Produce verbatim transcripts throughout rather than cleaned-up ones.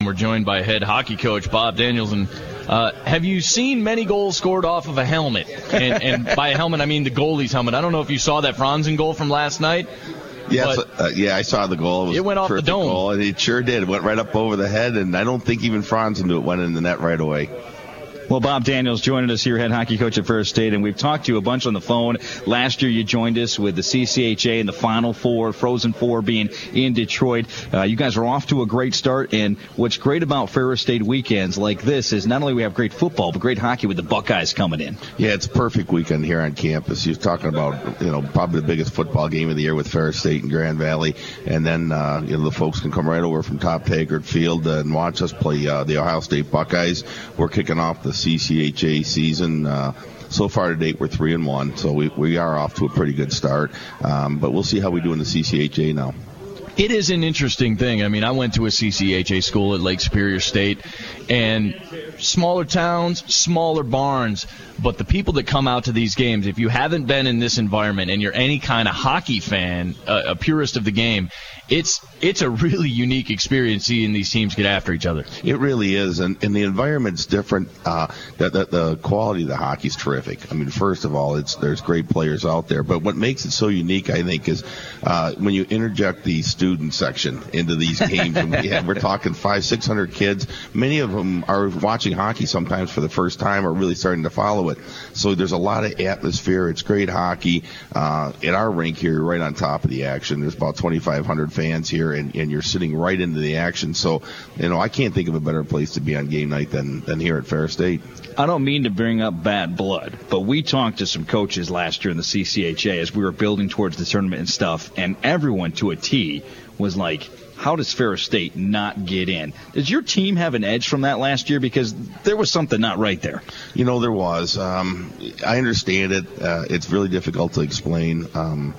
we're joined by head hockey coach Bob Daniels. And uh, have you seen many goals scored off of a helmet? And, and by a helmet, I mean the goalie's helmet. I don't know if you saw that Franzen goal from last night. Yes, uh, yeah, I saw the goal. It, was it went off the dome. Goal, and it sure did. It went right up over the head, and I don't think even Franzen knew it went in the net right away. Well, Bob Daniels joining us here, head hockey coach at Ferris State, and we've talked to you a bunch on the phone. Last year you joined us with the C C H A and the Final Four, Frozen Four being in Detroit. Uh, you guys are off to a great start, and what's great about Ferris State weekends like this is not only we have great football, but great hockey with the Buckeyes coming in. Yeah, it's a perfect weekend here on campus. You're talking about, you know, probably the biggest football game of the year with Ferris State and Grand Valley, and then, uh, you know, the folks can come right over from Top Taggart Field and watch us play uh, the Ohio State Buckeyes. We're kicking off the C C H A season. Uh, so far to date, we're three and one, so we we are off to a pretty good start. Um, but we'll see how we do in the C C H A now. It is an interesting thing. I mean, I went to a C C H A school at Lake Superior State, and smaller towns, smaller barns, but the people that come out to these games, if you haven't been in this environment and you're any kind of hockey fan, a, a purist of the game, it's it's a really unique experience seeing these teams get after each other. It really is, and, and the environment's different. Uh, the, the, the quality of the hockey's terrific. I mean, first of all, it's there's great players out there, but what makes it so unique, I think, is uh, when you interject the student section into these games. And we have, we're talking five, six hundred kids. Many of them are watching hockey sometimes for the first time or really starting to follow it. So there's a lot of atmosphere. It's great hockey. Uh, at our rink here, right on top of the action, there's about twenty-five hundred fans here, and, and you're sitting right into the action. So, you know, I can't think of a better place to be on game night than, than here at Ferris State. I don't mean to bring up bad blood, but we talked to some coaches last year in the C C H A as we were building towards the tournament and stuff, and everyone to a T was like, how does Ferris State not get in? Does your team have an edge from that last year? Because there was something not right there. You know, there was. Um, I understand it. Uh, it's really difficult to explain. Um,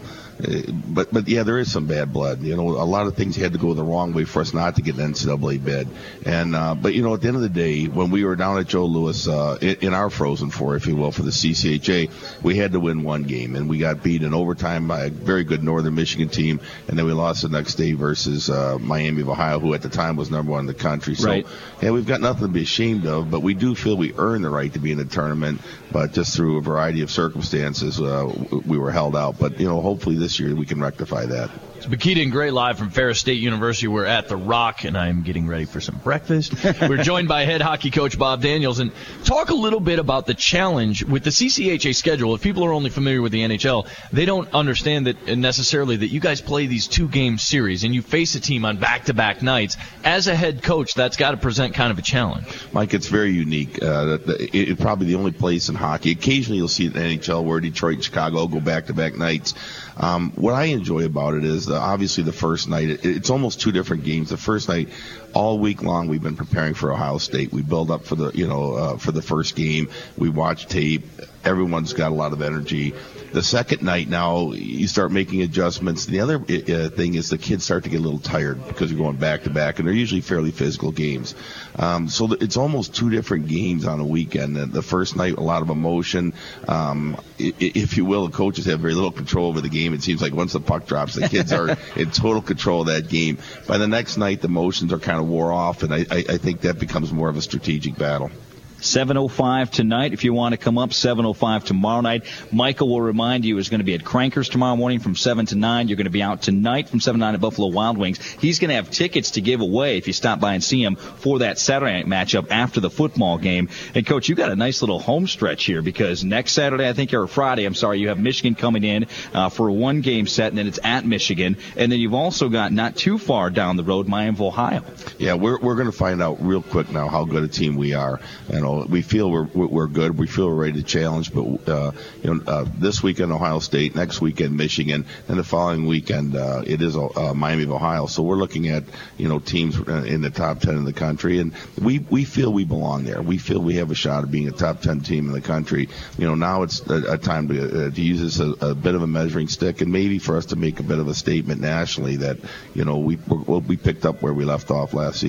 But, but yeah, there is some bad blood. You know, a lot of things had to go the wrong way for us not to get an N C double A bid. And, uh, but, you know, at the end of the day, when we were down at Joe Louis, uh, in, in our Frozen Four, if you will, for the C C H A, we had to win one game. And we got beat in overtime by a very good Northern Michigan team. And then we lost the next day versus uh, Miami of Ohio, who at the time was number one in the country. So, right. yeah, we've got nothing to be ashamed of, but we do feel we earned the right to be in the tournament. But just through a variety of circumstances, uh, we were held out. But, you know, hopefully this year we can rectify that. It's Bakita and Gray live from Ferris State University. We're at the Rock, and I'm getting ready for some breakfast. We're joined by head hockey coach Bob Daniels. And talk a little bit about the challenge with the C C H A schedule. If people are only familiar with the N H L, they don't understand that necessarily that you guys play these two-game series, and you face a team on back-to-back nights. As a head coach, that's got to present kind of a challenge. Mike, it's very unique. Uh, it's probably the only place in hockey. Occasionally you'll see it in the N H L where Detroit and Chicago go back-to-back nights. Um, what I enjoy about it is uh, obviously the first night, it, it's almost two different games. The first night, all week long, we've been preparing for Ohio State. We build up for the, you know, uh, for the first game. We watch tape. Everyone's got a lot of energy. The second night now, you start making adjustments. The other uh, thing is the kids start to get a little tired because you're going back to back, and they're usually fairly physical games. Um, so th- it's almost two different games on a weekend. The, the first night, a lot of emotion. Um, I- if you will, the coaches have very little control over the game. It seems like once the puck drops, the kids are in total control of that game. By the next night, the emotions are kind of wore off, and I, I, I think that becomes more of a strategic battle. seven oh five tonight. If you want to come up, seven oh five tomorrow night. Michael will remind you is going to be at Crankers tomorrow morning from seven to nine. You're going to be out tonight from seven to nine at Buffalo Wild Wings. He's going to have tickets to give away if you stop by and see him for that Saturday night matchup after the football game. And, Coach, you got a nice little home stretch here because next Saturday, I think, or Friday, I'm sorry, you have Michigan coming in uh, for a one-game set, and then it's at Michigan. And then you've also got not too far down the road, Miami of Ohio. Yeah, we're we're going to find out real quick now how good a team we are. You know, we feel we're we're good. We feel we're ready to challenge. But uh, you know, uh, this weekend Ohio State, next weekend Michigan, and the following weekend uh, it is uh, Miami of Ohio. So we're looking at you know teams in the top ten in the country, and we we feel we belong there. We feel we have a shot of being a top ten team in the country. You know, now it's a, a time to uh, to use this as a, a bit of a measuring stick, and maybe for us to make a bit of a statement nationally that you know we we we picked up where we left off last season.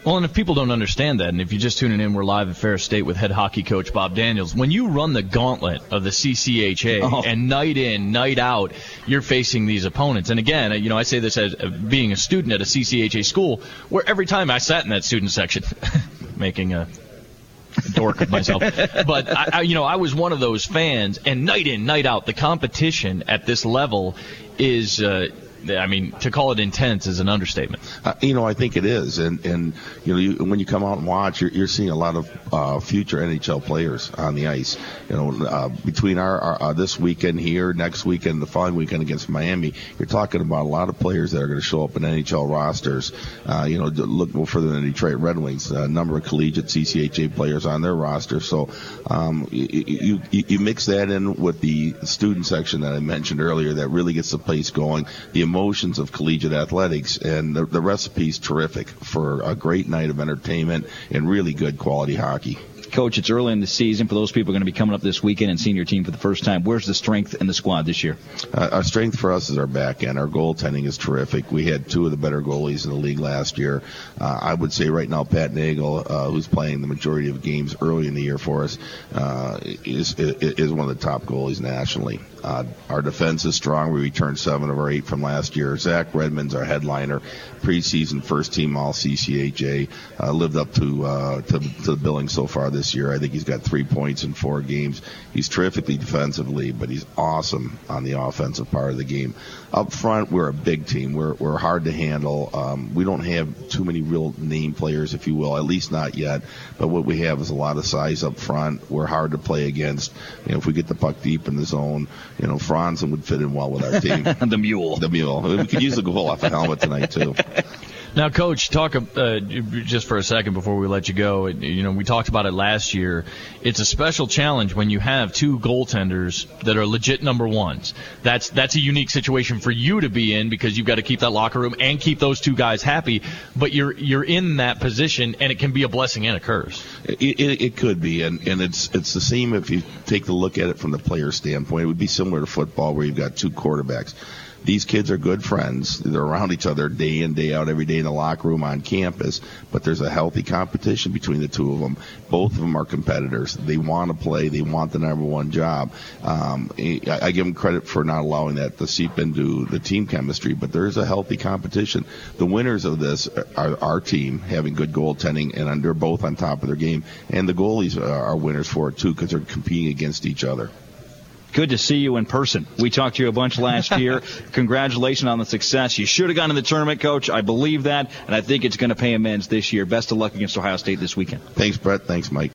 Well, and if people don't understand that, and if you're just tuning in, we're live at Ferris State with head hockey coach Bob Daniels. When you run the gauntlet of the C C H A, oh. and night in, night out, you're facing these opponents. And again, you know, I say this as being a student at a C C H A school, where every time I sat in that student section, making a dork of myself, but I, I, you know, I was one of those fans, and night in, night out, the competition at this level is. Uh, I mean, to call it intense is an understatement. Uh, you know, I think it is, and and you know, you, when you come out and watch, you're, you're seeing a lot of uh, future N H L players on the ice. You know, uh, between our, our uh, this weekend here, next weekend, the following weekend against Miami, you're talking about a lot of players that are going to show up in N H L rosters. Uh, you know, look no further than the Detroit Red Wings, a number of collegiate C C H A players on their roster. So um, you, you you mix that in with the student section that I mentioned earlier, that really gets the place going. The emotions of collegiate athletics, and the, the recipe's terrific for a great night of entertainment and really good quality hockey. Coach, it's early in the season. For those people who are going to be coming up this weekend and seeing your team for the first time, where's the strength in the squad this year? Uh, our strength for us is our back end. Our goaltending is terrific. We had two of the better goalies in the league last year. Uh, I would say right now Pat Nagel, uh, who's playing the majority of games early in the year for us, uh, is, is one of the top goalies nationally. Uh, our defense is strong. We returned seven of our eight from last year. Zach Redmond's our headliner, preseason first team all C C H A, uh, lived up to, uh, to to the billing so far this year. I think he's got three points in four games. He's terrifically defensively, but he's awesome on the offensive part of the game. Up front, we're a big team. We're we're hard to handle. Um, we don't have too many real name players, if you will, at least not yet. But what we have is a lot of size up front. We're hard to play against. You know, if we get the puck deep in the zone, you know, Franzen would fit in well with our team. The mule. The mule. We could use the goal off the helmet tonight, too. Now, Coach, talk uh, just for a second before we let you go. You know, we talked about it last year. It's a special challenge when you have two goaltenders that are legit number ones. That's that's a unique situation for you to be in, because you've got to keep that locker room and keep those two guys happy. But you're you're in that position, and it can be a blessing and a curse. It, it, it could be, and, and it's it's the same if you take the look at it from the player standpoint. It would be similar to football, where you've got two quarterbacks. These kids are good friends. They're around each other day in, day out, every day in the locker room, on campus. But there's a healthy competition between the two of them. Both of them are competitors. They want to play. They want the number one job. Um, I, I give them credit for not allowing that to seep into the team chemistry, but there is a healthy competition. The winners of this are our team, having good goaltending, and they're both on top of their game. And the goalies are winners for it, too, because they're competing against each other. Good to see you in person. We talked to you a bunch last year. Congratulations on the success. You should have gone to the tournament, Coach. I believe that, and I think it's going to pay amends this year. Best of luck against Ohio State this weekend. Thanks, Brett. Thanks, Mike.